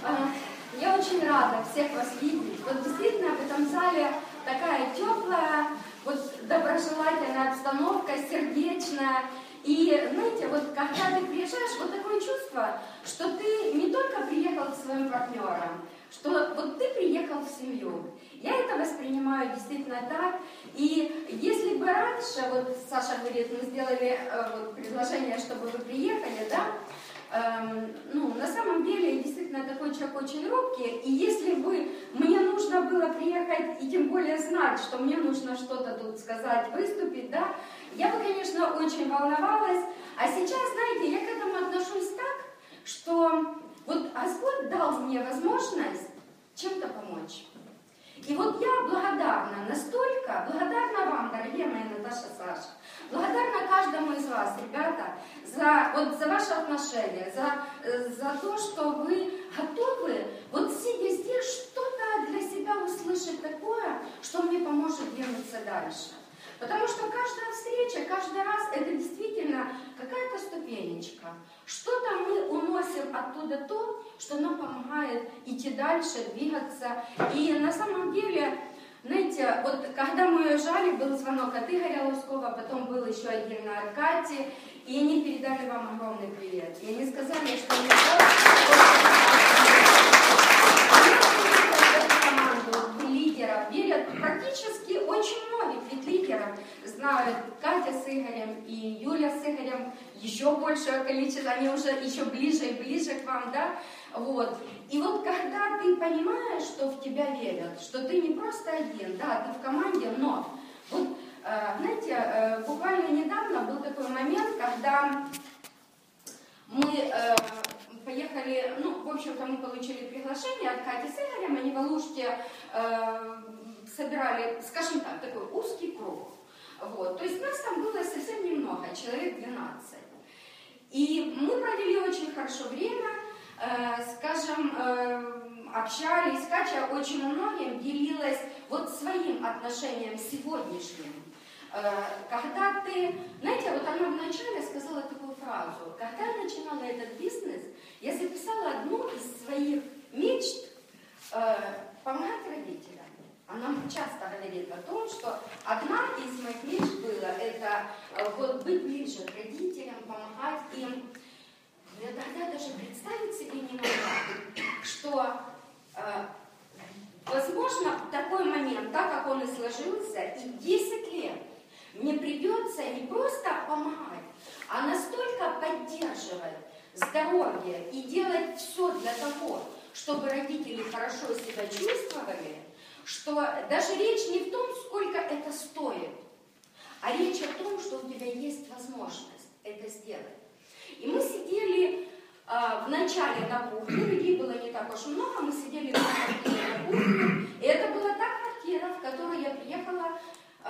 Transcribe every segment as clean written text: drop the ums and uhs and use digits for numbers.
Я очень рада всех вас видеть. Вот действительно в этом зале такая теплая, вот доброжелательная обстановка, сердечная. И, знаете, вот когда ты приезжаешь, вот такое чувство, что ты не только приехал к своим партнерам, что вот ты приехал в семью. Я это воспринимаю действительно так. И если бы раньше, вот Саша говорит, мы сделали вот, предложение, чтобы вы приехали, да, на самом деле я действительно такой человек очень робкий, и если бы мне нужно было приехать и тем более знать, что мне нужно что-то тут сказать, выступить, да, я бы, конечно, очень волновалась, а сейчас, знаете, я к этому отношусь так, что вот Господь дал мне возможность чем-то помочь. И вот я благодарна, настолько благодарна вам, дорогие мои Наташа, Саша, благодарна каждому из вас, ребята, за ваши отношения, за то, что вы готовы, вот сидя здесь, что-то для себя услышать такое, что мне поможет двинуться дальше. Потому что каждая встреча, каждый раз это действительно какая-то ступенечка. Что-то мы уносим оттуда то, что нам помогает идти дальше, двигаться. И на самом деле, знаете, вот когда мы уезжали, был звонок от Игоря Лускова, потом был еще один на Аркадии, и они передали вам огромный привет. И они сказали, что они лидеров верят практически очень многих, ведь лидеров знают Катя с Игорем и Юля с Игорем, еще большее количество, они уже еще ближе и ближе к вам, да, вот. И вот когда ты понимаешь, что в тебя верят, что ты не просто один, да, ты в команде, но вот, знаете, буквально недавно был такой момент, когда мы поехали, в общем-то, мы получили приглашение от Кати с Игорем, они в Алуште собирали, скажем так, такой узкий круг. Вот. То есть нас там было совсем немного, человек 12. И мы провели очень хорошо время, скажем, общались. Катя очень многим делилась вот своим отношением сегодняшним. Когда ты, знаете, вот она вначале сказала такую фразу: когда я начинала этот бизнес, я записала одну из своих мечт помогать родителям. Она часто говорит о том, что одна из моих мечт была это вот быть ближе к родителям, помогать им. Я тогда даже представить себе не могла, что возможно такой момент, так как он и сложился, и 10 лет мне придется не просто помогать, а настолько поддерживать здоровье и делать все для того, чтобы родители хорошо себя чувствовали, что даже речь не в том, сколько это стоит, а речь о том, что у тебя есть возможность это сделать. И мы сидели вначале на кухне, людей было не так уж много, мы сидели на квартире на кухне, и это была та квартира, в которую я приехала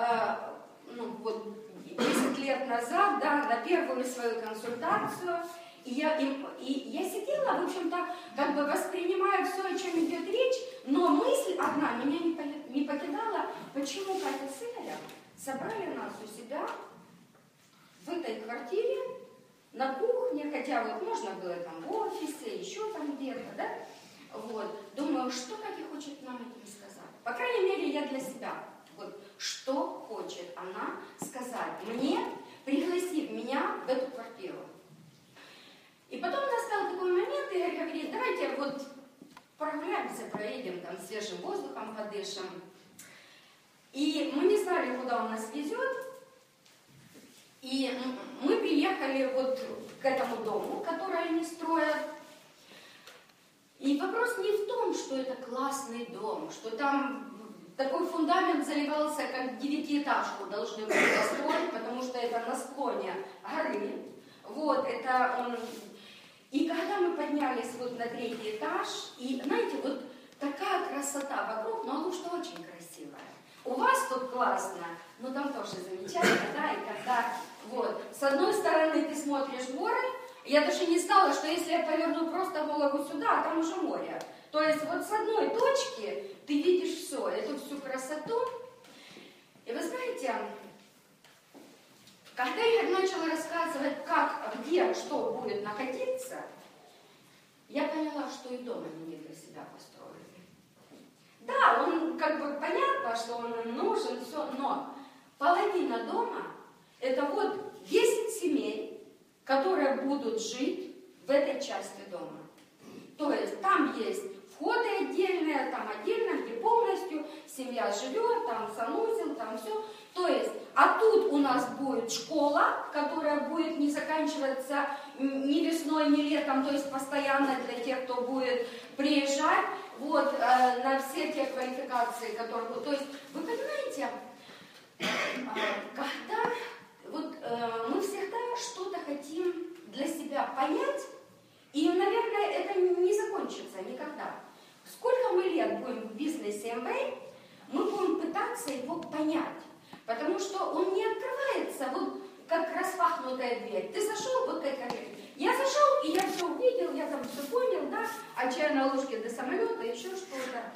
10 лет назад, да, на первую свою консультацию. И я сидела, в общем-то, как бы воспринимая все, о чем идет речь, но мысль одна меня не покидала, почему Катя с Игорем собрали нас у себя в этой квартире, на кухне, хотя вот можно было там в офисе, еще там где-то, да, вот. Думаю, что Катя хочет нам этим сказать. По крайней мере, я для себя, вот, что хочет она сказать мне, пригласив меня в эту квартиру. И потом настал такой момент, и Игорь говорит: давайте вот прогуляемся, проедем, там свежим воздухом подышим. И мы не знали, куда он нас везет. И мы приехали вот к этому дому, который они строят. И вопрос не в том, что это классный дом, что там такой фундамент заливался, как 9-этажку должны были построить, потому что это на склоне горы. Вот, это он... И когда мы поднялись вот на 3-й этаж, и, знаете, вот такая красота вокруг, но Алушта очень красивая. У вас тут классно, но там тоже замечательно, да, и когда, вот, с одной стороны ты смотришь горы, я даже не знала, что если я поверну просто голову сюда, а там уже море. То есть вот с одной точки ты видишь все, эту всю красоту. И вы знаете, когда Игорь начал рассказывать, как, где, что будет находиться, я поняла, что и дома они не для себя построены. Да, он как бы понятно, что он им нужен, все, но половина дома это вот 10 семей, которые будут жить в этой части дома. То есть там есть входы отдельные, там отдельно, где полностью семья живет, там санузел, там все. То есть, а тут у нас будет школа, которая будет не заканчиваться ни весной, ни летом, то есть постоянно для тех, кто будет приезжать, вот, на все те квалификации, которые будут. То есть, вы понимаете, когда вот, мы всегда что-то хотим для себя понять, и, наверное, это не закончится никогда. Сколько мы лет будем в бизнесе Amway, мы будем пытаться его понять. Потому что он не открывается, вот как распахнутая дверь. Ты зашел, вот как я зашел, и я все увидел, я там все понял, да, от чая на ложке до самолета, еще что-то.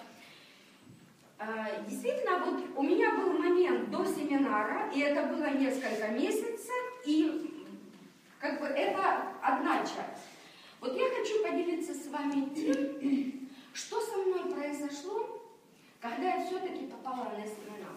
Действительно, вот у меня был момент до семинара, и это было несколько месяцев, и как бы это одна часть. Вот я хочу поделиться с вами тем, что со мной произошло, когда я все-таки попала на семинар.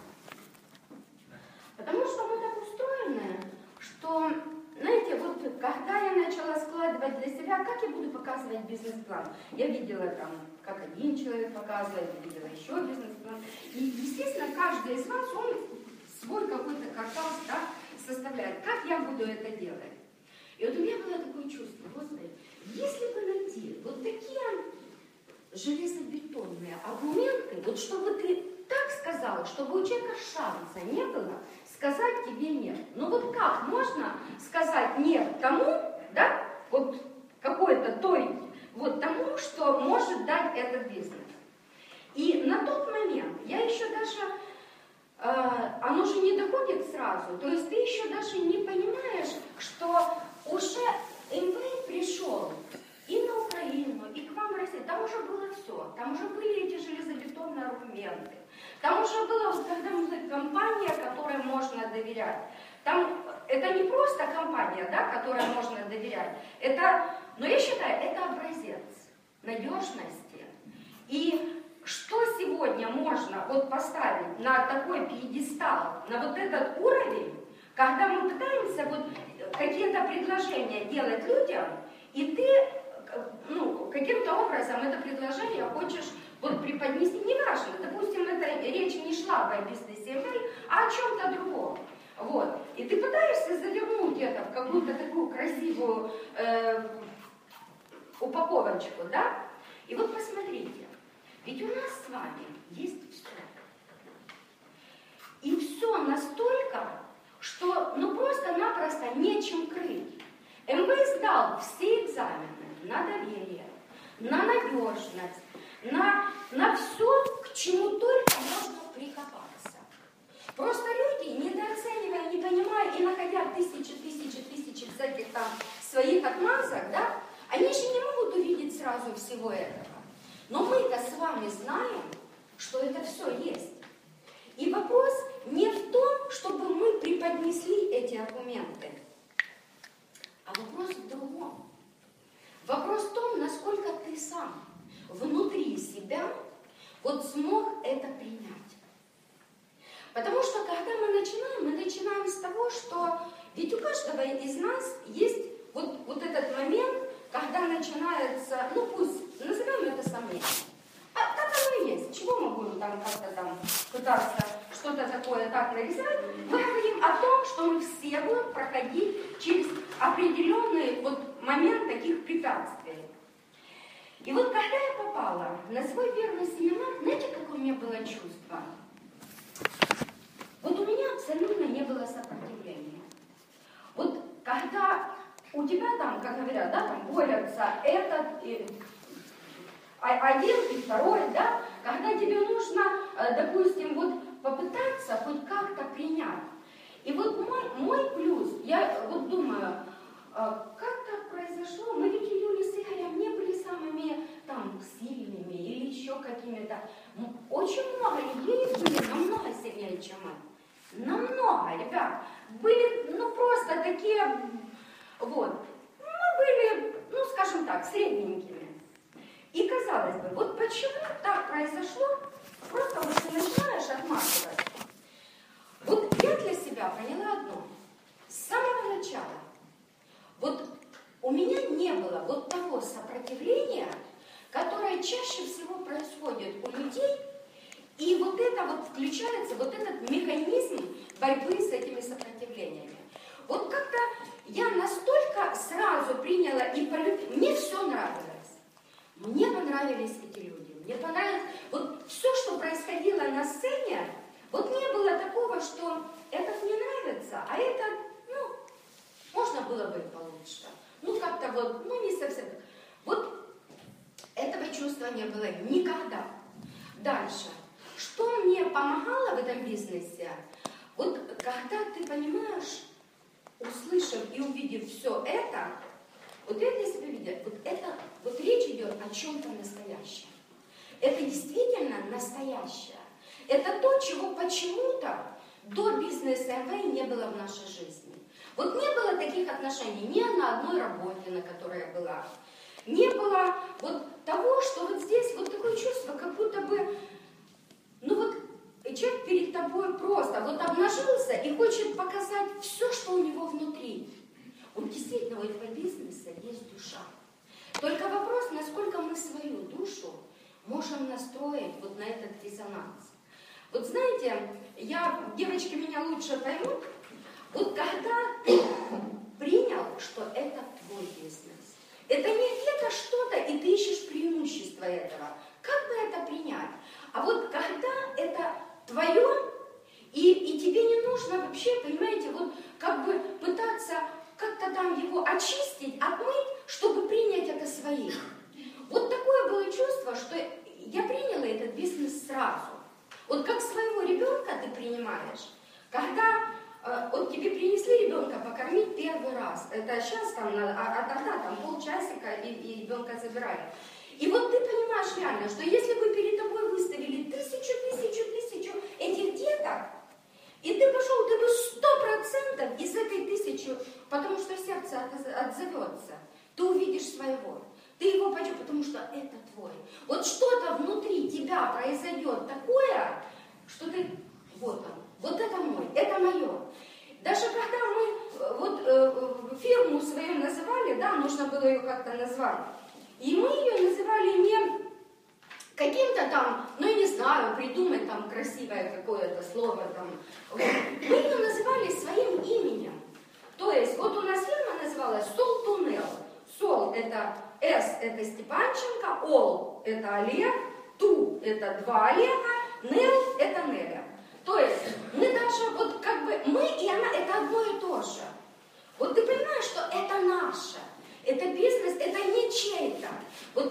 Потому что мы так устроены, что, знаете, вот когда я начала складывать для себя, как я буду показывать бизнес-план, я видела там, как один человек показывает, видела еще бизнес-план. И, естественно, каждый из вас, он свой какой-то каркас, да, составляет. Как я буду это делать? И вот у меня было такое чувство, Господи, если бы найти вот такие железобетонные аргументы, вот чтобы ты так сказал, чтобы у человека шанса не было сказать тебе нет. Ну вот как можно сказать нет тому, да, вот какой-то той, вот тому, что может дать этот бизнес. И на тот момент я еще даже, оно же не доходит сразу, то есть ты еще даже не понимаешь, что уже Amway пришел и на Украину, и к вам в Россию, там уже было все, там уже были эти железобетонные аргументы. Там уже была, когда мы говорим, компания, которой можно доверять. Там это не просто компания, да, которой можно доверять. Это, но я считаю, это образец надежности. И что сегодня можно вот поставить на такой пьедестал, на вот этот уровень, когда мы пытаемся вот какие-то предложения делать людям, и ты, ну, каким-то образом это предложение хочешь вот преподнести, неважно, допустим, это речь не шла бы о бизнесе Amway, а о чем-то другом. Вот. И ты пытаешься завернуть это в какую-то такую красивую упаковочку, да? И вот посмотрите, ведь у нас с вами есть все. И все настолько, что ну просто-напросто нечем крыть. Amway сдал все экзамены на доверие, на надежность, на все, к чему только можно прикопаться. Просто люди, недооценивая, не понимая и находя тысячи всяких там своих отмазок, да, они же не могут увидеть сразу всего этого. Но мы-то с вами знаем, что это все есть. И вопрос не в том, чтобы мы преподнесли эти аргументы, а вопрос в другом. Вопрос в том, насколько ты сам внутри себя вот смог это принять. Потому что когда мы начинаем с того, что ведь у каждого из нас есть вот этот момент, когда начинается, ну пусть назовем это сомнение. А так оно и есть. Чего мы будем там как-то там пытаться что-то такое так нарисовать? Мы говорим о том, что мы все будем проходить через определенный вот момент таких препятствий. И вот когда я попала на свой первый семинар, знаете, какое у меня было чувство? Вот у меня абсолютно не было сопротивления. Вот когда у тебя там, как говорят, да, там борются этот, один и второй, да, когда тебе нужно, допустим, вот попытаться хоть как-то принять. И вот мой плюс, я вот думаю, как так произошло? Мы ведь Юля с Игорем не были самыми там сильными или еще какими-то. Очень много людей были намного сильнее, чем мы. Намного, ребят. Были, ну, просто такие, вот. Мы были, ну, скажем так, средненькими. И казалось бы, вот почему так произошло, просто вот ты начинаешь отматывать. Вот я для себя поняла одно. С самого начала, вот у меня не было вот того сопротивления, которое чаще всего происходит у людей, и вот это вот включается, вот этот механизм борьбы с этими сопротивлениями. Вот как-то я настолько сразу приняла и полюбила, мне все нравилось. Мне понравились эти люди, мне понравилось, вот все, что происходило на сцене, вот не было такого, что этот мне нравится, а этот, ну, можно было бы и получше. Ну, как-то вот, ну, не совсем. Вот этого чувства не было никогда. Дальше. Что мне помогало в этом бизнесе? Вот когда ты понимаешь, услышав и увидев все это, вот я для себя видела, вот это, вот речь идет о чем-то настоящем. Это действительно настоящее. Это то, чего почему-то до бизнеса МВ не было в нашей жизни. Вот не было таких отношений ни на одной работе, на которой я была. Не было вот того, что вот здесь вот такое чувство, как будто бы, ну вот человек перед тобой просто вот обнажился и хочет показать все, что у него внутри. Вот действительно у этого бизнеса есть душа. Только вопрос, насколько мы свою душу можем настроить вот на этот резонанс. Вот знаете, девочки меня лучше поймут, вот когда ты принял, что это твой бизнес, это не где-то что-то, и ты ищешь преимущество этого. Как бы это принять? А вот когда это твое, и тебе не нужно вообще, понимаете, вот как бы пытаться как-то там его очистить, отмыть, чтобы принять это своим. Вот такое было чувство, что я приняла этот бизнес сразу. Вот как своего ребенка ты принимаешь, когда вот тебе принесли ребенка покормить первый раз, это сейчас там, а тогда там полчасика и ребенка забирали. И вот ты понимаешь реально, что если бы перед тобой выставили тысячу этих деток, и ты пошел, ты бы 100% из этой 1000, потому что сердце отзовется, ты увидишь своего. Ты его пойдешь, потому что это твой. Вот что-то внутри тебя произойдет такое, что ты, вот он, вот это мой, это мое. Даже когда мы вот фирму свою называли, да, нужно было ее как-то назвать, и мы ее называли не каким-то там, ну я не знаю, придумать там красивое какое-то слово там. Вот. Мы ее называли своим именем. То есть вот у нас фирма называлась Сол Туннел. Сол это С это Степанченко, Ол это Олег, Ту это 2 Олега, Нел это Неля. То есть мы даже вот как бы мы и она это одно и то же. Вот ты понимаешь, что это наше, это бизнес, это не чей-то. Вот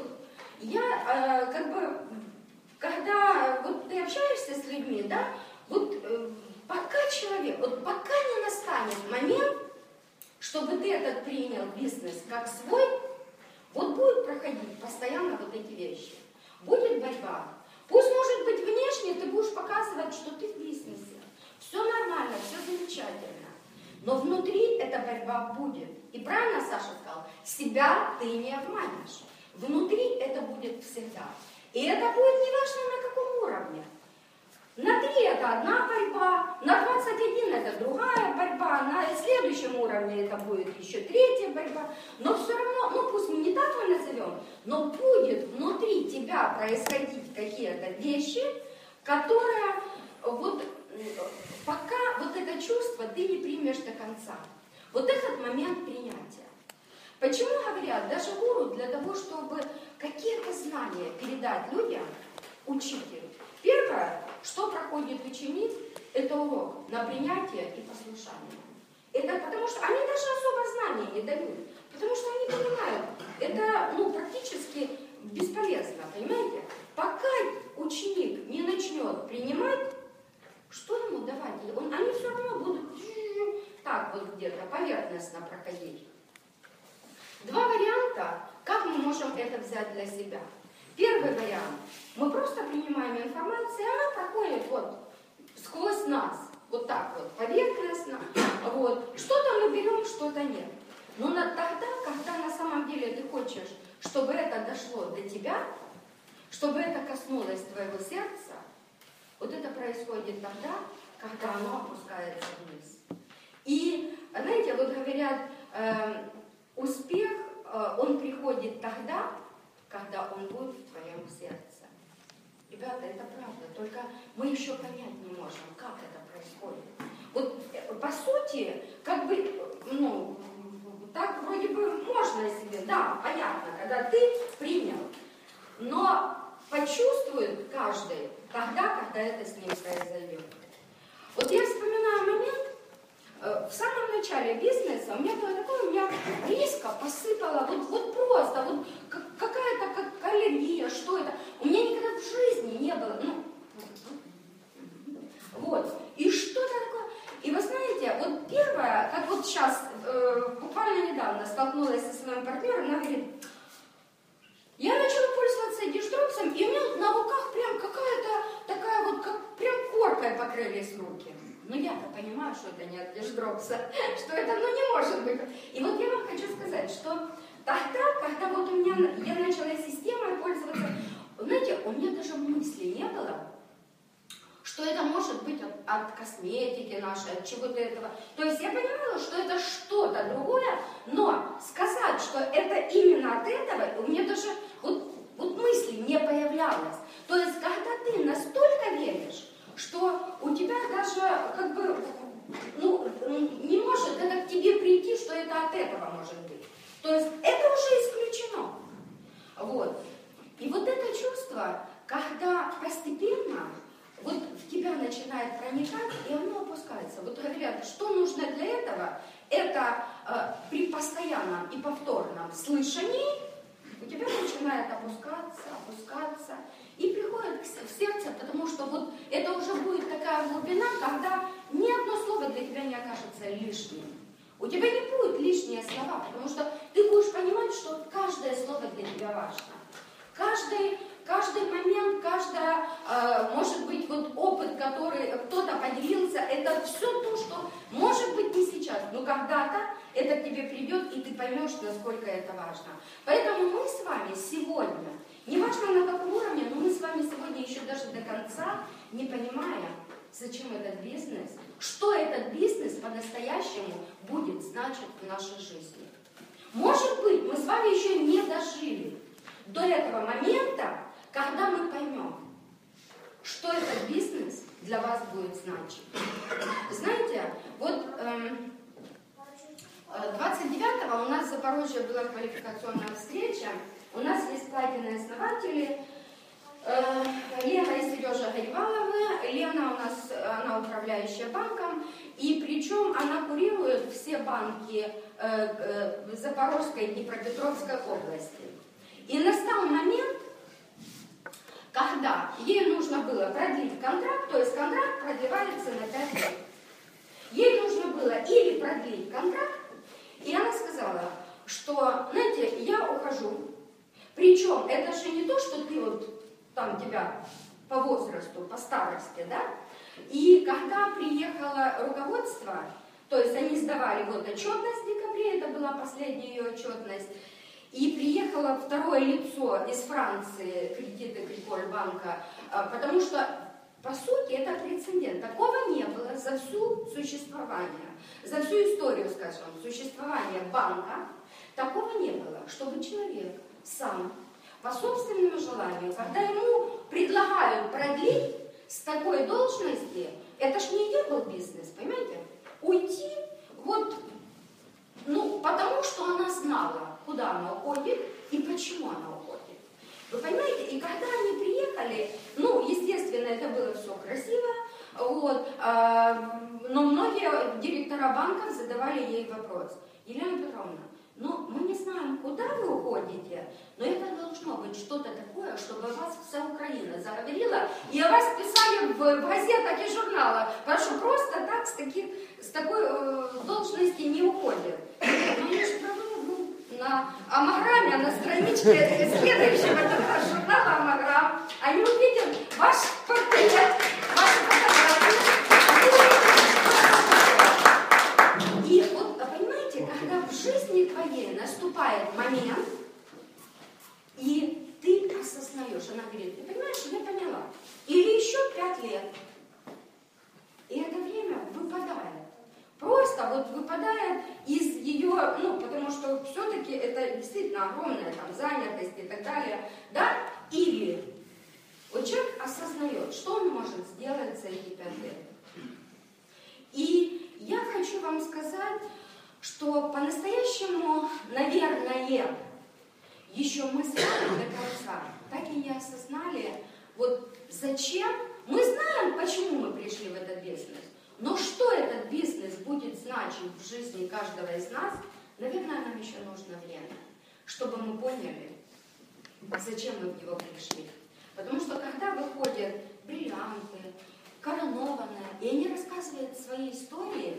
я как бы, когда вот ты общаешься с людьми, да, вот пока человек, вот пока не настанет момент, чтобы ты этот принял бизнес как свой, вот будет проходить постоянно вот эти вещи. Будет борьба. Пусть, может быть, внешне ты будешь показывать, что ты в бизнесе. Все нормально, все замечательно. Но внутри эта борьба будет. И правильно Саша сказал, себя ты не обманешь. Внутри это будет всегда. И это будет неважно на каком уровне. На 3 это одна борьба, на 21 это другая борьба, на следующем уровне это будет еще 3-я борьба. Но все равно, ну пусть не так мы назовем, но будет внутри тебя происходить какие-то вещи, которые вот пока вот это чувство ты не примешь до конца. Вот этот момент принятия. Почему говорят, даже гуру для того, чтобы какие-то знания передать людям, учителю, первое, что проходит ученик, это урок на принятие и послушание. Это потому что они даже особо знаний не дают, потому что они понимают, это ну, практически бесполезно, понимаете? Пока ученик не начнет принимать, что ему давать? Они все равно будут так вот где-то поверхностно проходить. 2 варианта, как мы можем это взять для себя. Первый вариант. Мы просто принимаем информацию, и она проходит вот сквозь нас. Вот так вот, поверхностно. Вот. Что-то мы берем, что-то нет. Но тогда, когда на самом деле ты хочешь, чтобы это дошло до тебя, чтобы это коснулось твоего сердца, вот это происходит тогда, когда оно опускается вниз. И, знаете, вот говорят, успех, он приходит тогда, когда он будет в твоем сердце. Ребята, это правда, только мы еще понять не можем, как это происходит. Вот, по сути, как бы, ну, так вроде бы можно себе, да, понятно, когда ты принял, но почувствует каждый тогда, когда это с ним произойдет. Вот я вспоминаю момент, в самом начале бизнеса у меня было такое, у меня резко посыпало, вот просто, вот какая-то как аллергия, что это, у меня никогда в жизни не было, ну, вот, и что-то такое, и вы знаете, вот первое, как вот сейчас, буквально недавно столкнулась со своим партнером, она говорит, я начала пользоваться дишдропсом, и у меня вот на руках прям какая-то такая вот, как прям коркой покрылись руки. Ну я-то понимаю, что это не от дишдропса, что это, ну не может быть. И вот я вам хочу сказать, что тогда, когда вот у меня, я начала системой пользоваться, знаете, у меня даже мысли не было, что это может быть от косметики нашей, от чего-то этого. То есть я понимала, что это что-то другое, но сказать, что это именно от этого, у меня даже вот мысли не появлялось. То есть когда ты настолько веришь, что у тебя даже как бы, ну, не может это к тебе прийти, что это от этого может быть. То есть это уже исключено. Вот. И вот это чувство, когда постепенно вот в тебя начинает проникать, и оно опускается. Вот говорят, что нужно для этого, это при постоянном и повторном слышании у тебя начинает опускаться, и приходит в сердце, потому что вот это уже будет такая глубина, когда ни одно слово для тебя не окажется лишним. У тебя не будет лишние слова, потому что ты будешь понимать, что каждое слово для тебя важно. Каждый момент, может быть, вот опыт, который кто-то поделился, это все то, что может быть не сейчас, но когда-то это к тебе придет, и ты поймешь, насколько это важно. Поэтому мы с вами сегодня, неважно на каком уровне, но мы с вами сегодня еще даже до конца не понимаем, зачем этот бизнес, что этот бизнес по-настоящему будет значить в нашей жизни. Может быть, мы с вами еще не дожили до этого момента, когда мы поймем, что этот бизнес для вас будет значить. Знаете, вот 29-го у нас в Запорожье была квалификационная встреча. У нас есть платиновые основатели Лена и Сережа Гореваловы. Лена у нас, она управляющая банком, и причем она курирует все банки Запорожской и Днепропетровской области. И настал момент, когда ей нужно было продлить контракт, то есть контракт продлевается на 5 лет. Ей нужно было или продлить контракт, и она сказала, что, знаете, я ухожу. Причем это же не то, что ты вот там тебя по возрасту, по старости, да? И когда приехало руководство, то есть они сдавали вот отчетность в декабре, это была последняя ее отчетность, и приехало второе лицо из Франции, кредит Agricole банка, потому что, по сути, это прецедент. Такого не было за всю существование, за всю историю, скажем, существования банка. Такого не было, чтобы человек сам, по собственному желанию, когда ему предлагают продлить с такой должности, это ж не ее был бизнес, понимаете? Уйти, вот, ну, потому что она знала, куда она уходит и почему она уходит. Вы понимаете? И когда они приехали, ну, естественно, это было все красиво, вот, но многие директора банков задавали ей вопрос. Елена Петровна, ну, мы не знаем, куда вы уходите, но это должно быть что-то такое, чтобы вас вся Украина заговорила, и о вас писали в газетах и журналах, потому что просто так с такой должности не уходят. Но я же провожу на Амаграме, на страничке следующего журнала Амаграм, они увидят ваш портрет, ваши фотографии. И вот, понимаете, когда в жизни твоей наступает момент, и ты осознаешь, она говорит, лет. И это время выпадает. Просто вот выпадает из ее, ну, потому что все-таки это действительно огромная там занятость и так далее, да? Или вот человек осознает, что он может сделать за эти 5 лет. И я хочу вам сказать, что по-настоящему, наверное, еще мы с вами до конца так и не осознали, вот зачем. Мы знаем, почему мы пришли в этот бизнес, но что этот бизнес будет значить в жизни каждого из нас, наверное, нам еще нужно время, чтобы мы поняли, зачем мы в него пришли. Потому что когда выходят бриллианты, коронованные, и они рассказывают свои истории,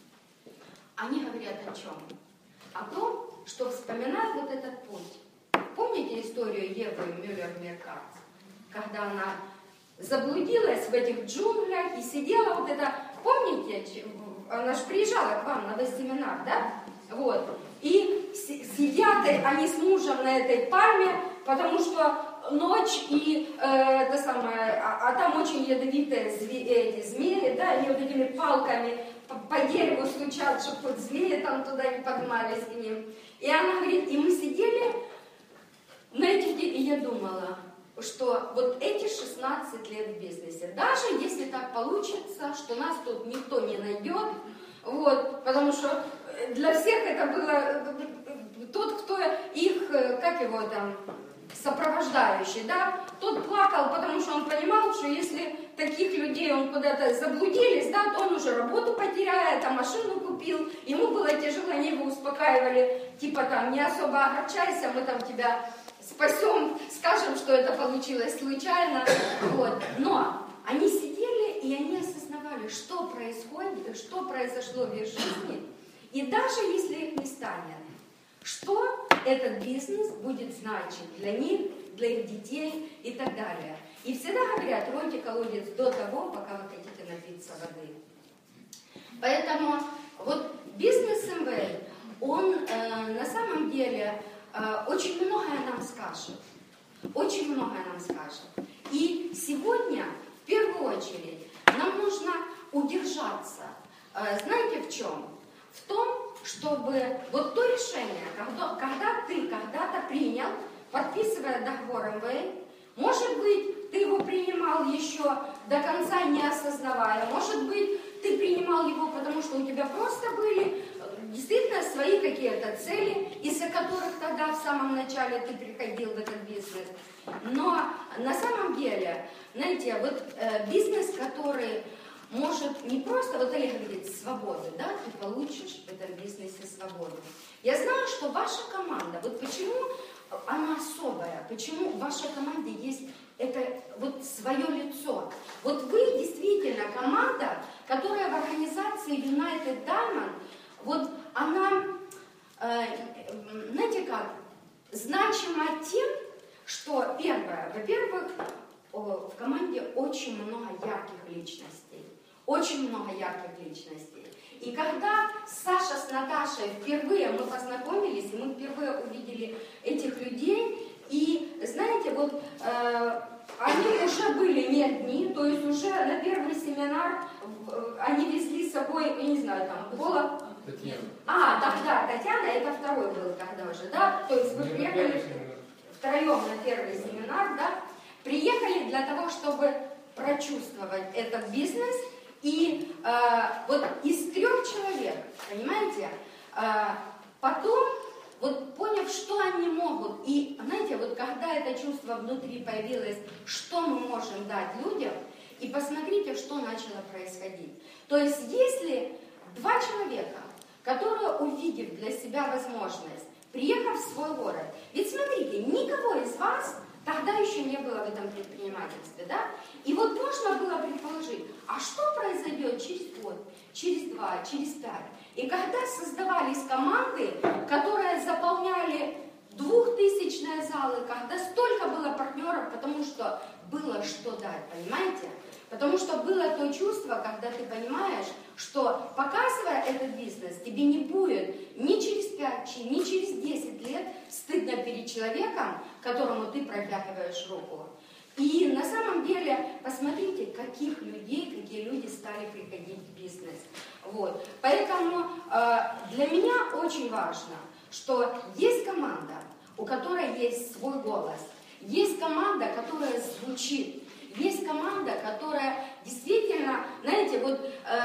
они говорят о чем? О том, что вспоминают вот этот путь. Помните историю Евы Мюллер-Меркат? Когда она заблудилась в этих джунглях и сидела вот это, помните, она же приезжала к вам на весь семинар, да? Вот. И сидят они с мужем на этой пальме, потому что ночь и это самое, а там очень ядовитые эти змеи, да, они вот этими палками по дереву стучат, чтобы вот змеи там туда не поднимались к ним. И она говорит, и мы сидели на этих, и я думала, что вот эти 16 лет в бизнесе, даже если так получится, что нас тут никто не найдет, вот, потому что для всех это было тот, кто их, как его там, сопровождающий, да, тот плакал, потому что он понимал, что если таких людей он куда-то заблудились, да, то он уже работу потеряет, а машину купил, ему было тяжело, они его успокаивали, типа там, не особо огорчайся, мы там тебя спасем, скажем, что это получилось случайно, вот. Но они сидели и они осознавали, что происходит, что произошло в их жизни, и даже если их не станет, что этот бизнес будет значить для них, для их детей и так далее. И всегда говорят, ройте колодец до того, пока вы хотите напиться воды. Поэтому вот бизнес МВ, он на самом деле очень многое нам скажет. Очень многое нам скажет. И сегодня, в первую очередь, нам нужно удержаться. Знаете в чем? В том, чтобы вот то решение, когда ты когда-то принял, подписывая договор МВ, может быть, ты его принимал еще до конца не осознавая, может быть, ты принимал его, потому что у тебя просто были действительно свои какие-то цели, из-за которых тогда в самом начале ты приходил в этот бизнес. Но на самом деле, знаете, вот бизнес, который может не просто, вот Олег говорит, свободу, да, ты получишь в этом бизнесе свободу. Я знаю, что ваша команда, вот почему она особая, почему в вашей команде есть это вот свое лицо. Вот вы действительно команда, которая в организации United Diamond, вот она, знаете как, значима тем, что первое, во-первых, в команде очень много ярких личностей. Очень много ярких личностей. И когда Саша с Наташей впервые мы познакомились, мы впервые увидели этих людей, и знаете, вот они уже были не одни, то есть уже на первый семинар они везли с собой, я не знаю, там, Пола. Татьяна. Да, Татьяна, это второй был тогда уже, да? То есть вы приехали втроем на первый семинар, да? Приехали для того, чтобы прочувствовать этот бизнес. И вот из 3 человек, понимаете, потом, вот поняв, что они могут, и, знаете, вот когда это чувство внутри появилось, что мы можем дать людям, и посмотрите, что начало происходить. То есть, если 2 человека, которые, увидев для себя возможность, приехав в свой город, ведь смотрите, никого из вас тогда еще не было в этом предпринимательстве, да? И вот можно было предположить, а что произойдет через год, через 2, через 5? И когда создавались команды, которые заполняли 2000-е залы, когда столько было партнеров, потому что было что дать, понимаете? Потому что было то чувство, когда ты понимаешь, что показывая этот бизнес, тебе не будет ни через 5, ни через 10 лет стыдно перед человеком, которому ты протягиваешь руку. И на самом деле, посмотрите, какие люди стали приходить в бизнес. Вот. Поэтому для меня очень важно, что есть команда, у которой есть свой голос, есть команда, которая звучит, есть команда, которая действительно, знаете, вот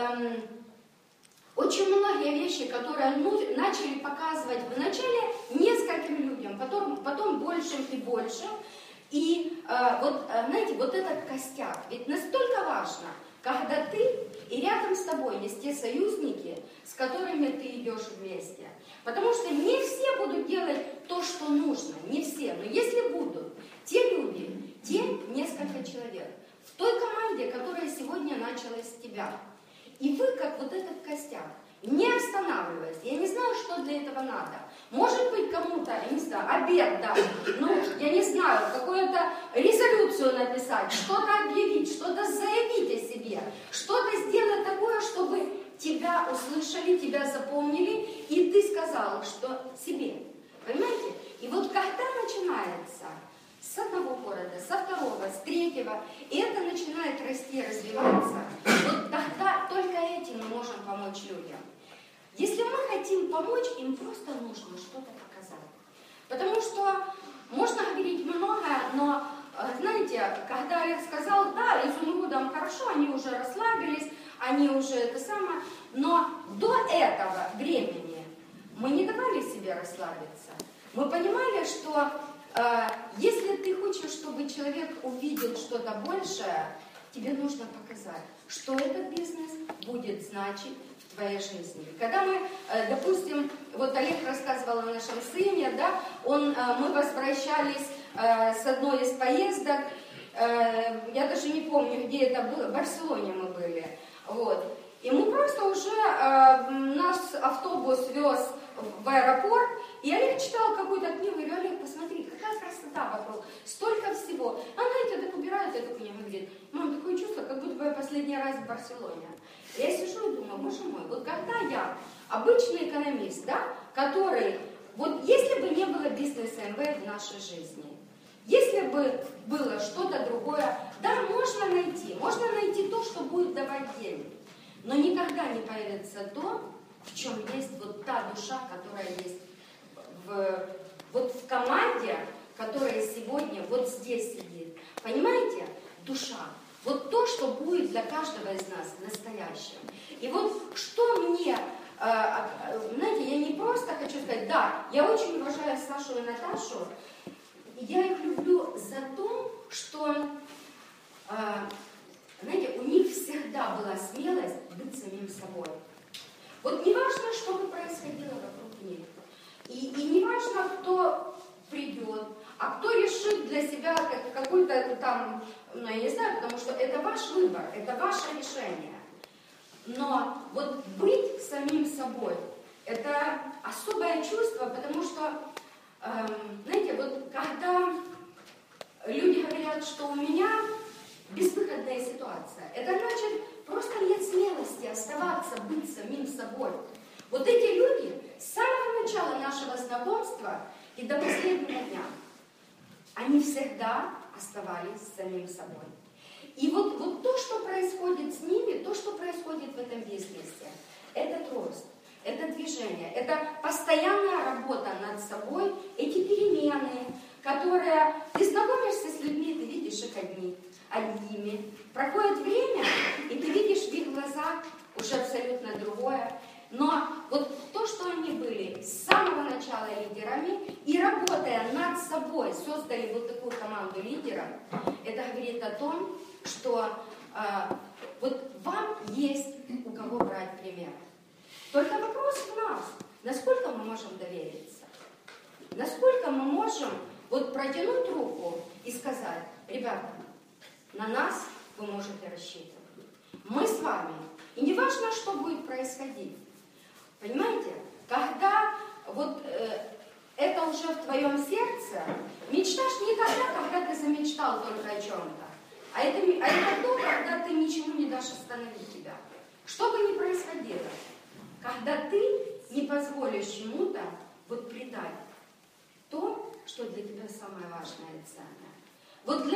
очень многие вещи, которые начали показывать вначале нескольким людям, потом большим и большим. И знаете, вот этот костяк, ведь настолько важно, когда ты и рядом с тобой есть те союзники, с которыми ты идешь вместе. Потому что не все будут делать то, что нужно, не все, но если будут те люди, те несколько человек, в той команде, которая сегодня началась с тебя, и вы, как вот этот костяк, не останавливаясь, я не знаю, что для этого надо. Может быть, кому-то, я не знаю, обед дать, я не знаю, какую-то резолюцию написать, что-то объявить, что-то заявить о себе, что-то сделать такое, чтобы тебя услышали, тебя запомнили, и ты сказал, что себе. Понимаете? И вот когда начинается с одного города, со второго, с третьего, и это начинает расти, развиваться, вот тогда только этим мы можем помочь людям. Если мы хотим помочь, им просто нужно что-то показать. Потому что можно говорить многое, но, знаете, когда Олег сказал, да, изумрудам хорошо, они уже расслабились, они уже это самое, но до этого времени мы не давали себе расслабиться. Мы понимали, что если ты хочешь, чтобы человек увидел что-то большее, тебе нужно показать, что этот бизнес будет значить в твоей жизни. Когда мы, допустим, вот Олег рассказывал о нашем сыне, да, мы возвращались с одной из поездок, я даже не помню, где это было, в Барселоне мы были, вот. И мы просто уже, наш автобус вез в аэропорт, и Олег читал какую-то книгу, и говорю, Олег, посмотри, какая красота вокруг, столько всего. Она эти так убирает эту книгу, говорит, мам, такое чувство, как будто бы я последний раз в Барселоне. Я сижу и думаю, боже мой, вот когда я, обычный экономист, да, который, вот если бы не было бизнеса МВ в нашей жизни, если бы было что-то другое, да, можно найти то, что будет давать деньги, но никогда не появится то, в чем есть вот та душа, которая есть в команде, которая сегодня вот здесь сидит. Понимаете? Душа. Вот то, что будет для каждого из нас настоящим. И вот что мне, знаете, я не просто хочу сказать, да, я очень уважаю Сашу и Наташу, я их люблю за то, что, знаете, у них всегда была смелость быть самим собой. Вот не важно, что бы происходило вокруг них. И не важно, кто придет, а кто решит для себя какой-то там, я не знаю, потому что это ваш выбор, это ваше решение. Но вот быть самим собой, это особое чувство, потому что, знаете, вот когда люди говорят, что у меня безвыходная ситуация, это значит, просто нет смелости оставаться, быть самим собой. Вот эти люди с самого начала нашего знакомства и до последнего дня, они всегда оставались самим собой. И вот то, что происходит с ними, то, что происходит в этом бизнесе, это рост, это движение, это постоянная работа над собой, эти перемены, которые ты знакомишься с людьми, ты видишь их одними. Проходит время, и ты видишь в их глазах уже абсолютно другое. Но вот то, что они были с самого начала лидерами и работая над собой, создали вот такую команду лидеров, это говорит о том, что вот вам есть у кого брать пример. Только вопрос в нас, насколько мы можем довериться, насколько мы можем вот протянуть руку и сказать, ребята, на нас вы можете рассчитывать. Мы с вами. И не важно, что будет происходить. Понимаете? Когда вот это уже в твоем сердце, мечтаешь не тогда, когда ты замечтал только о чем-то, а это то, когда ты ничему не дашь остановить тебя. Что бы ни происходило, когда ты не позволишь чему-то вот предать то, что для тебя самое важное и ценное. Вот для меня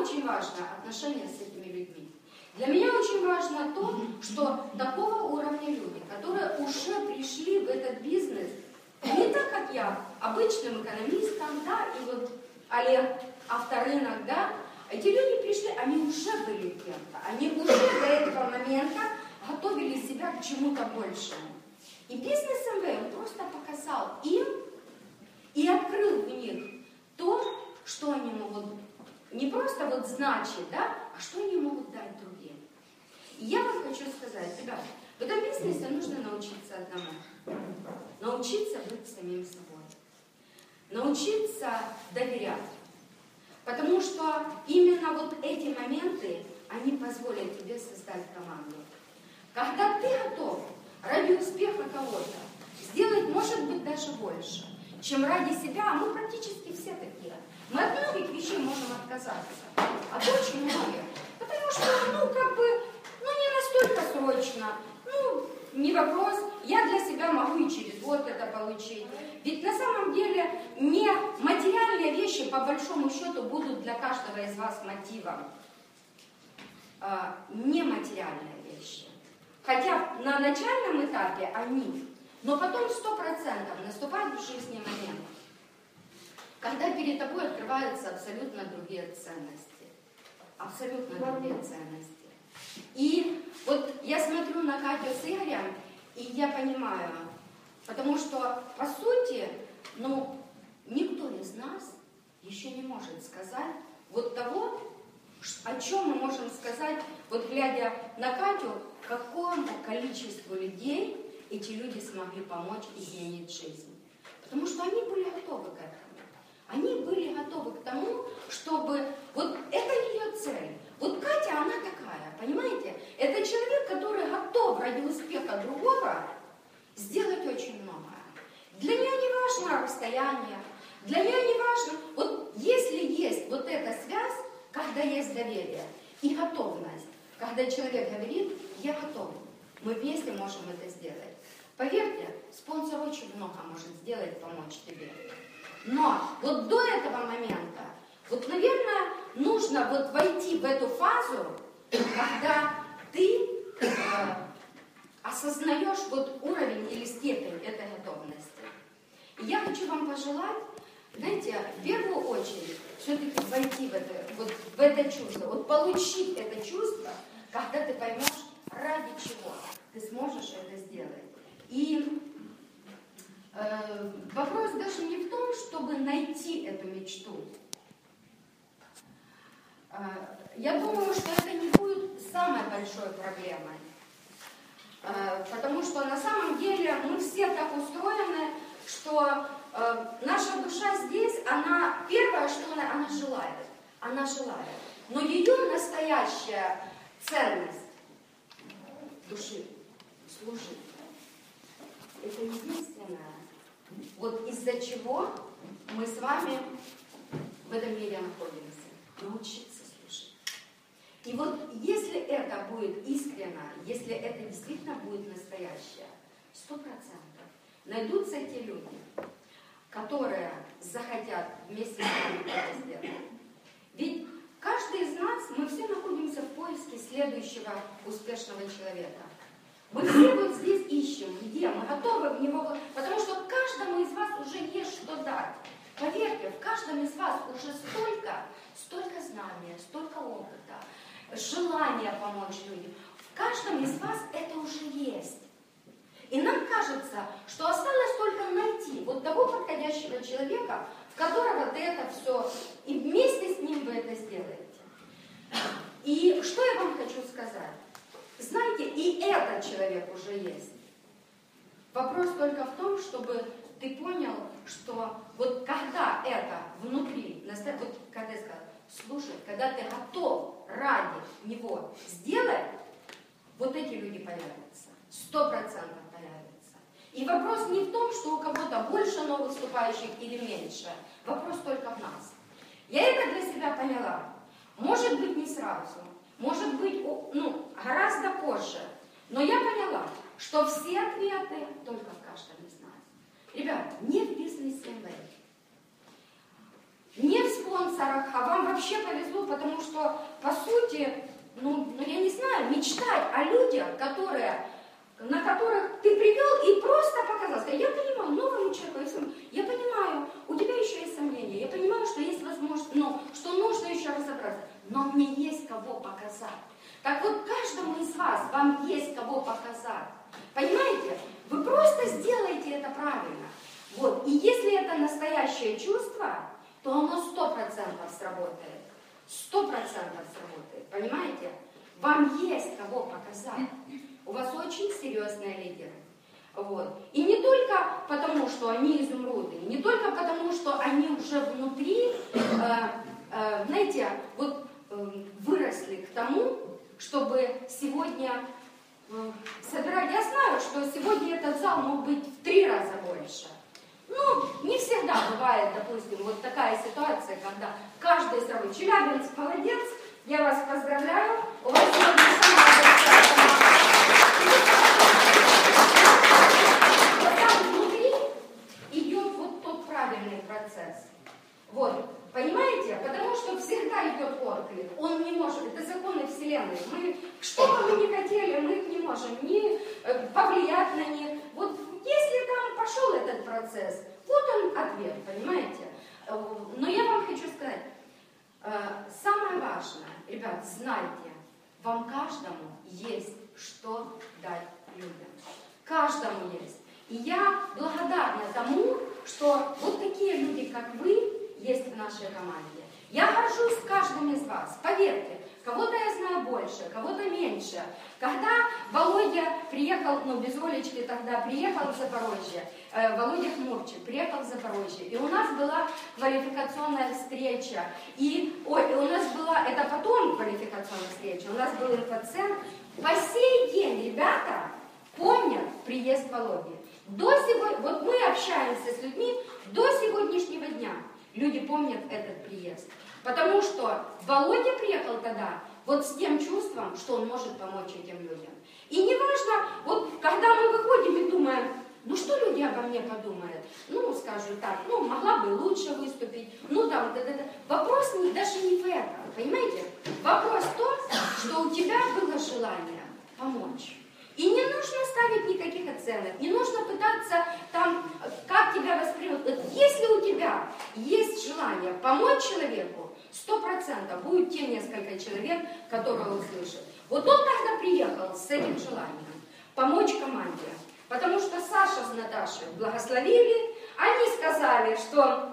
очень важно отношение с этими людьми. Для меня очень важно то, что такого уровня люди, которые уже пришли в этот бизнес, не так, как я, обычным экономистом, да, и вот Олег, авторынок, да, эти люди пришли, они уже были кем-то, они уже до этого момента готовили себя к чему-то большему. И бизнес МВ он просто показал им и открыл в них то, что они могут не просто вот значить, да, а что они могут дать другим. И я вам хочу сказать, ребята, в этом бизнесе нужно научиться одному. Научиться быть самим собой. Научиться доверять. Потому что именно вот эти моменты, они позволят тебе создать команду. Когда ты готов ради успеха кого-то сделать, может быть, даже больше, чем ради себя, а мы практически все такие. Мы от многих вещей можем отказаться. От очень многих. Потому что, не настолько срочно. Не вопрос. Я для себя могу и через год это получить. Ведь на самом деле не материальные вещи, по большому счету, будут для каждого из вас мотивом. Не материальные вещи. Хотя на начальном этапе они, но потом 100% наступает в жизни момент, когда перед тобой открываются абсолютно другие ценности. Абсолютно другие ценности. И вот я смотрю на Катю с Игорем, и я понимаю, потому что, по сути, никто из нас еще не может сказать вот того, о чем мы можем сказать, вот глядя на Катю, какому количеству людей эти люди смогли помочь изменить жизнь. Потому что они были готовы к этому. Они были готовы к тому, чтобы... Вот это ее цель. Вот Катя, она такая, понимаете? Это человек, который готов ради успеха другого сделать очень многое. Для нее не важно расстояние, для нее не важно... Вот если есть вот эта связь, когда есть доверие и готовность, когда человек говорит, я готов, мы вместе можем это сделать. Поверьте, спонсор очень много может сделать, помочь тебе. Но вот до этого момента, вот, наверное, нужно вот войти в эту фазу, когда ты осознаешь вот уровень или степень этой готовности. И я хочу вам пожелать, знаете, в первую очередь, все-таки войти в это чувство, вот получить это чувство, когда ты поймешь, ради чего ты сможешь это сделать. И вопрос даже не в том, чтобы найти эту мечту. Я думаю, что это не будет самой большой проблемой. Потому что на самом деле мы все так устроены, что наша душа здесь, она первое, что она желает. Она желает. Но ее настоящая ценность души служить. Это единственное, вот из-за чего мы с вами в этом мире находимся. Научиться служить. И вот если это будет искренно, если это действительно будет настоящее, 100% найдутся те люди, которые захотят вместе с нами это сделать. Ведь каждый из нас, мы все находимся в поиске следующего успешного человека. Мы все вот здесь ищем, где мы готовы в него, потому что каждому из вас уже есть что дать. Поверьте, в каждом из вас уже столько знаний, столько опыта, желания помочь людям. В каждом из вас это уже есть. И нам кажется, что осталось только найти вот того подходящего человека, в которого ты это все, и вместе с ним вы это сделаете. И что я вам хочу сказать? Знаете, и этот человек уже есть. Вопрос только в том, чтобы ты понял, что вот когда это внутри, вот когда я сказала, слушай, когда ты готов ради него сделать, вот эти люди появятся. 100% появятся. И вопрос не в том, что у кого-то больше новых выступающих или меньше. Вопрос только в нас. Я это для себя поняла. Может быть, не сразу. Может быть, гораздо позже. Но я поняла, что все ответы только в каждом из нас. Ребят, не в бизнесе МВ, не в спонсорах, а вам вообще повезло, потому что можете, я не знаю, мечтать о людях, на которых ты привел и просто показал. Сказать, я понимаю, новому человеку, я понимаю, у тебя еще есть сомнения, я понимаю, что есть возможность, что нужно еще разобраться, но мне есть кого показать. Так вот, каждому из вас, вам есть кого показать. Понимаете? Вы просто сделаете это правильно. Вот. И если это настоящее чувство, то оно 100% сработает. 100% сработает. Понимаете? Вам есть кого показать. У вас очень серьезные лидеры. Вот. И не только потому, что они изумруды, не только потому, что они уже внутри, знаете, выросли к тому, чтобы сегодня собирать. Я знаю, что сегодня этот зал мог быть в 3 раза больше. Не всегда бывает, допустим, вот такая ситуация, когда каждый сравнивает. Челябинск молодец, я вас поздравляю, у вас сегодня самая большая команда. Там внутри идет вот тот правильный процесс. Вот, понимаете? Потому что всегда идет отклик. Он не может, это законы Вселенной. Что бы мы ни хотели, мы их не можем ни повлиять на них. Вот если там пошел этот процесс, вот он ответ, понимаете? Но я вам хочу сказать, самое важное, ребят, знайте, вам каждому есть что дать людям. Каждому есть. И я благодарна тому, что вот такие люди, как вы, есть в нашей команде. Я горжусь каждым из вас, поверьте. Кого-то я знаю больше, кого-то меньше. Когда Володя приехал, без Олечки тогда, приехал в Запорожье, Володя Хмурчик приехал в Запорожье, и у нас была квалификационная встреча. У нас была, это потом квалификационная встреча, у нас был инфоцентр. По сей день ребята помнят приезд Володи. Вот мы общаемся с людьми до сегодняшнего дня. Люди помнят этот приезд. Потому что Володя приехал тогда вот с тем чувством, что он может помочь этим людям. И не важно, вот когда мы выходим и думаем, что люди обо мне подумают? Скажу так, могла бы лучше выступить. Вопрос даже не в этом, понимаете? Вопрос в том, что у тебя было желание помочь. И не нужно ставить никаких оценок, не нужно пытаться как тебя воспримут. Если у тебя есть желание помочь человеку, 100% будет те несколько человек, которые услышат. Вот он тогда приехал с этим желанием помочь команде. Потому что Саша с Наташей благословили, они сказали, что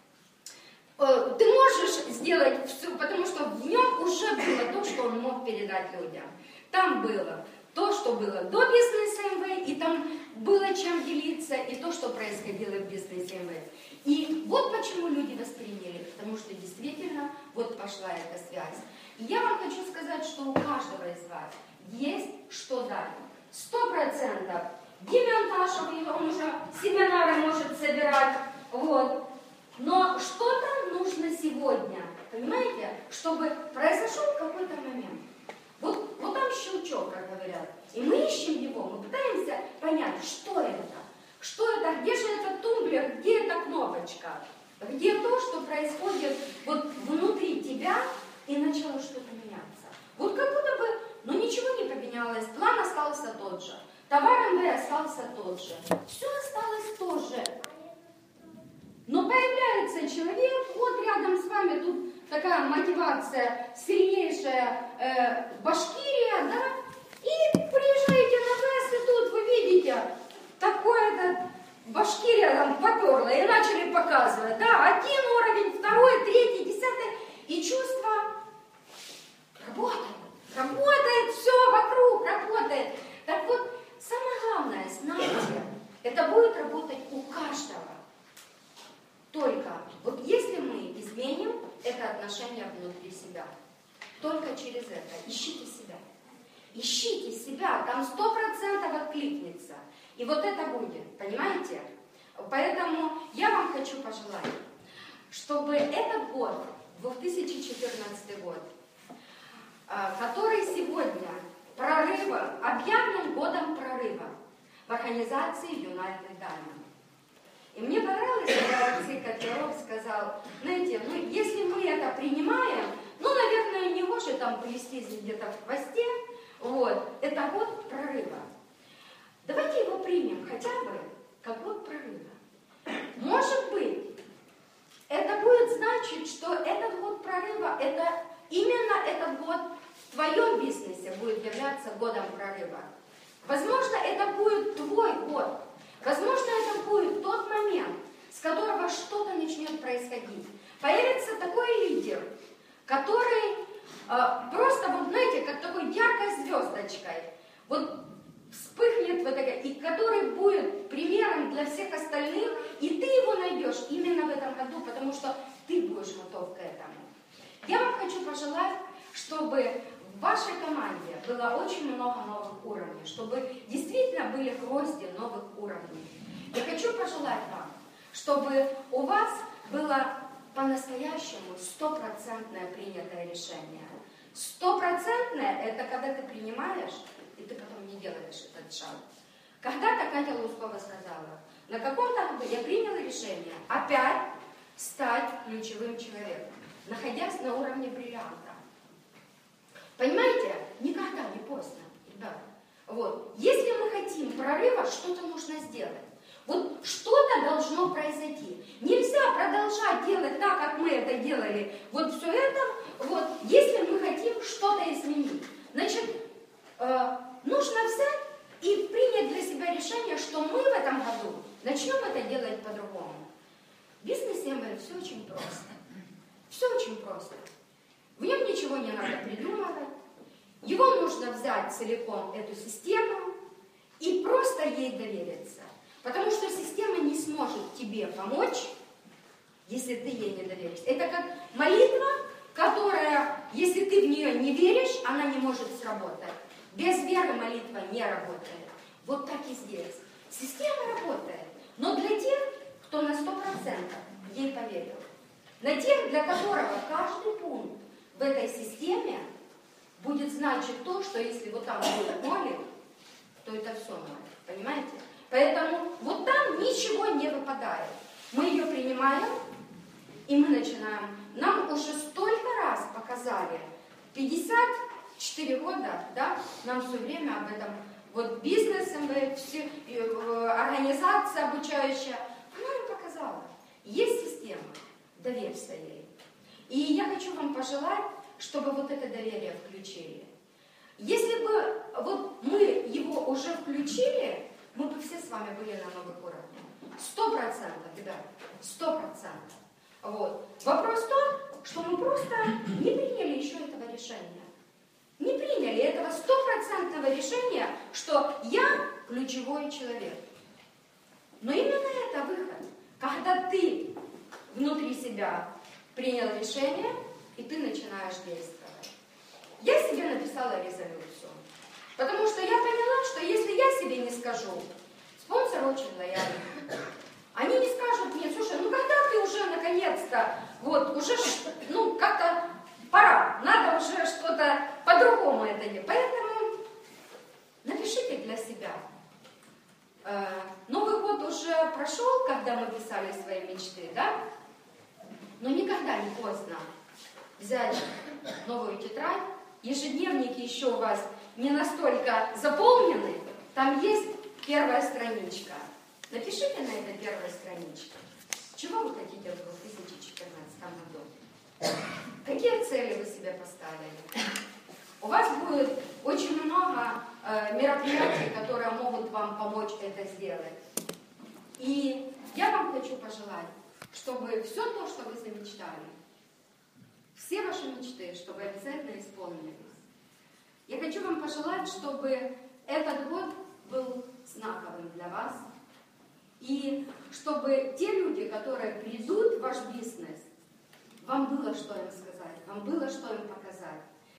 ты можешь сделать все, потому что в нем уже было то, что он мог передать людям. Там было то, что было до бизнеса МВ, и там было чем делиться, и то, что происходило в бизнесе МВ. И вот почему люди восприняли, потому что действительно вот пошла эта связь. И я вам хочу сказать, что у каждого из вас есть что дать. 100%. Демонтажев, он уже семинары может собирать, вот. Но что-то нужно сегодня, понимаете, чтобы произошел какой-то момент. Вот там щелчок, как говорят. И мы ищем его, мы пытаемся понять, что это, где же этот тумблер, где эта кнопочка, где то, что происходит вот внутри тебя, и начало что-то меняться. Вот как будто бы, ничего не поменялось, план остался тот же, товар МВ остался тот же, все осталось то же. Но появляется человек, вот рядом с вами тут такая мотивация, сильнейшая Башкирия, да, и приезжаете на ВЭС, и тут вы видите, такое-то Башкирия там поперла, и начали показывать, да, 1 уровень, 2, 3, 10, и чувство работает, все вокруг работает. Так вот, самое главное, знаете, это будет работать у каждого. Только вот если мы изменим это отношение внутри себя, только через это ищите себя. Ищите себя, там 100% откликнется. И вот это будет, понимаете? Поэтому я вам хочу пожелать, чтобы этот год, 2014 год, который сегодня объявлен годом прорыва в организации United Diamond. И мне понравилось, когда Алексей Котляров сказал, знаете, если мы это принимаем, наверное, не может там плестись где-то в хвосте, вот, это год прорыва. Давайте его примем хотя бы как год прорыва. Может быть, это будет значить, что этот год прорыва, это именно этот год в твоем бизнесе будет являться годом прорыва. Возможно, это будет твой год. Возможно, это будет тот момент, с которого что-то начнет происходить. Появится такой лидер, который просто, вот знаете, как такой яркой звездочкой, вот вспыхнет вот это, и который будет примером для всех остальных, и ты его найдешь именно в этом году, потому что ты будешь готов к этому. Я вам хочу пожелать, чтобы в вашей команде было очень много новых уровней, чтобы действительно были гвозди новых уровней. Я хочу пожелать вам, чтобы у вас было по-настоящему 100% принятое решение. 100% это когда ты принимаешь, и ты потом не делаешь этот шаг. Когда-то Катя Лускова сказала, на каком-то году я приняла решение опять стать ключевым человеком, находясь на уровне бриллианта. Понимаете, никогда не поздно, ребята. Вот. Если мы хотим прорыва, что-то нужно сделать. Вот что-то должно произойти. Нельзя продолжать делать так, как мы это делали. Вот все это, вот, если мы хотим что-то изменить. Значит, нужно взять и принять для себя решение, что мы в этом году начнем это делать по-другому. В бизнесе MLM все очень просто. Все очень просто. В нем ничего не надо придумывать. Его нужно взять целиком, эту систему, и просто ей довериться. Потому что система не сможет тебе помочь, если ты ей не доверишься. Это как молитва, которая, если ты в нее не веришь, она не может сработать. Без веры молитва не работает. Вот так и здесь. Система работает, но для тех, кто на 100% ей поверил. На тех, для которого каждый пункт в этой системе будет значить то, что если вот там будет нолик, то это все ноль. Понимаете? Поэтому вот там ничего не выпадает. Мы ее принимаем, и мы начинаем. Нам уже столько раз показали, 54 года, да, нам все время об этом, вот бизнес, организация обучающая, она нам показала. Есть система, доверься ей. И я хочу вам пожелать, чтобы вот это доверие включили. Если бы вот мы его уже включили, мы бы все с вами были на новых уровнях. 100%, ребят, 100%. Вот. Вопрос в том, что мы просто не приняли еще этого решения. Не приняли этого 100% решения, что я ключевой человек. Но именно это выход. Когда ты внутри себя принял решение, и ты начинаешь действовать. Я себе написала резолюцию. Потому что я поняла, что если я себе не скажу, спонсор очень лояльный. Они не скажут мне, слушай, ну когда ты уже наконец-то, вот, уже, ну, как-то пора, надо уже что-то по-другому это делать. Поэтому напишите для себя. Новый год уже прошел, когда мы писали свои мечты, да? Но никогда не поздно взять новую тетрадь. Ежедневники еще у вас не настолько заполнены. Там есть первая страничка. Напишите на этой первой страничке, чего вы хотите в 2014 году. Какие цели вы себе поставили? У вас будет очень много мероприятий, которые могут вам помочь это сделать. И я вам хочу пожелать, чтобы все то, что вы замечтали, все ваши мечты, чтобы обязательно исполнились. Я хочу вам пожелать, чтобы этот год был знаковым для вас. И чтобы те люди, которые придут в ваш бизнес, вам было что им сказать, вам было что им показать.